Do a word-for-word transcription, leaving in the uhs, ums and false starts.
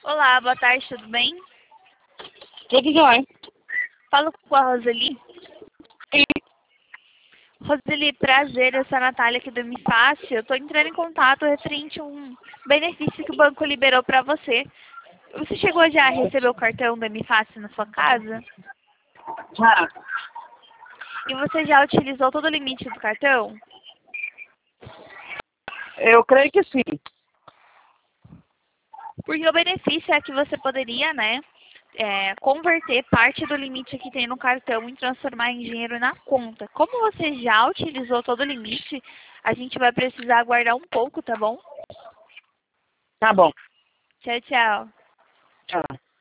Olá, boa tarde, tudo bem? Tudo jóia. Falo com a Roseli. Sim. Roseli, prazer, eu sou a Natália aqui do MiFácil. Eu estou entrando em contato referente a um benefício que o banco liberou para você. Você chegou já a receber o cartão do MiFácil na sua casa? Já. E você já utilizou todo o limite do cartão? Eu creio que sim. Porque o benefício é que você poderia, né, é, converter parte do limite que tem no cartão e transformar em dinheiro na conta. Como você já utilizou todo o limite, a gente vai precisar aguardar um pouco, tá bom? Tá bom. Tchau, tchau. Tchau.